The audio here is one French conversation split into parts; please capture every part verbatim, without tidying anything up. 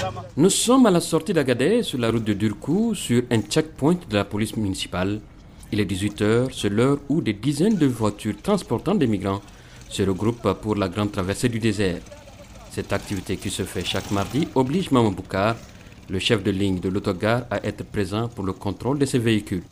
Nous sommes à la sortie d'Agadez, sur la route de Durkou, sur un checkpoint de la police municipale. Il est dix-huit heures, c'est l'heure où des dizaines de voitures transportant des migrants se regroupent pour la grande traversée du désert. Cette activité qui se fait chaque mardi oblige Maman Boukar, le chef de ligne de l'autogare, à être présent pour le contrôle de ces véhicules.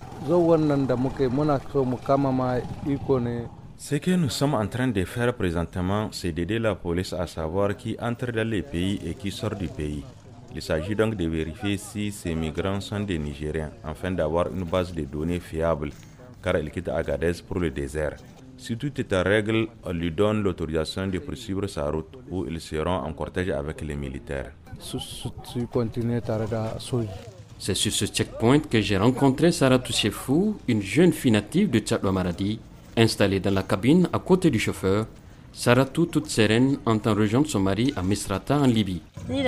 Ce que nous sommes en train de faire présentement, c'est d'aider la police à savoir qui entre dans le pays et qui sort du pays. Il s'agit donc de vérifier si ces migrants sont des Nigériens, afin d'avoir une base de données fiable, car ils quittent Agadez pour le désert. Si tout est en règle, on lui donne l'autorisation de poursuivre sa route, où ils seront en cortège avec les militaires. C'est sur ce checkpoint que j'ai rencontré Saratou Chefou, une jeune fille native de Tchadwa Maradi. Installée dans la cabine à côté du chauffeur, Saratou, toute sereine, entend rejoindre son mari à Misrata en Libye.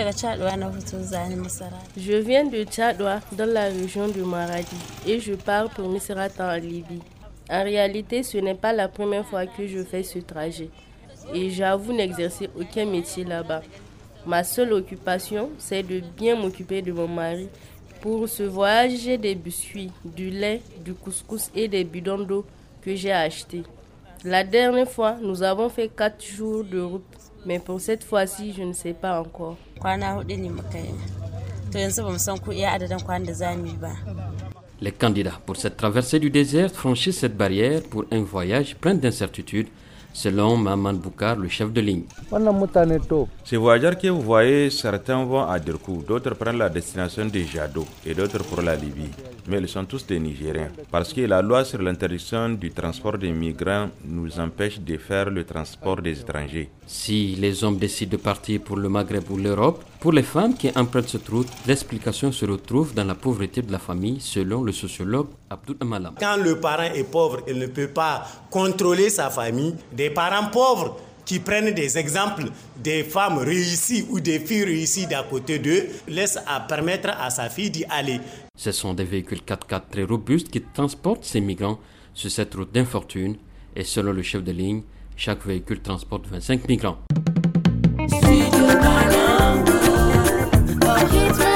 Je viens de Tchadwa, dans la région de Maradi, et je pars pour Misrata en Libye. En réalité, ce n'est pas la première fois que je fais ce trajet, et j'avoue n'exercer aucun métier là-bas. Ma seule occupation, c'est de bien m'occuper de mon mari. Pour ce voyage, j'ai des biscuits, du lait, du couscous et des bidons d'eau que j'ai acheté. La dernière fois, nous avons fait quatre jours de route, mais pour cette fois-ci, je ne sais pas encore. Les candidats pour cette traversée du désert franchissent cette barrière pour un voyage plein d'incertitudes, selon Maman Boukar, le chef de ligne. Ces voyageurs que vous voyez, certains vont à Durkou, d'autres prennent la destination de Jado et d'autres pour la Libye. Mais ils sont tous des Nigériens, parce que la loi sur l'interdiction du transport des migrants nous empêche de faire le transport des étrangers. Si les hommes décident de partir pour le Maghreb ou l'Europe, pour les femmes qui empruntent cette route, l'explication se retrouve dans la pauvreté de la famille, selon le sociologue Abdul Amalam. Quand le parent est pauvre, il ne peut pas contrôler sa famille. Des parents pauvres qui prennent des exemples des femmes réussies ou des filles réussies d'à côté d'eux, laissent à permettre à sa fille d'y aller. Ce sont des véhicules quatre-quatre très robustes qui transportent ces migrants sur cette route d'infortune et selon le chef de ligne, chaque véhicule transporte vingt-cinq migrants.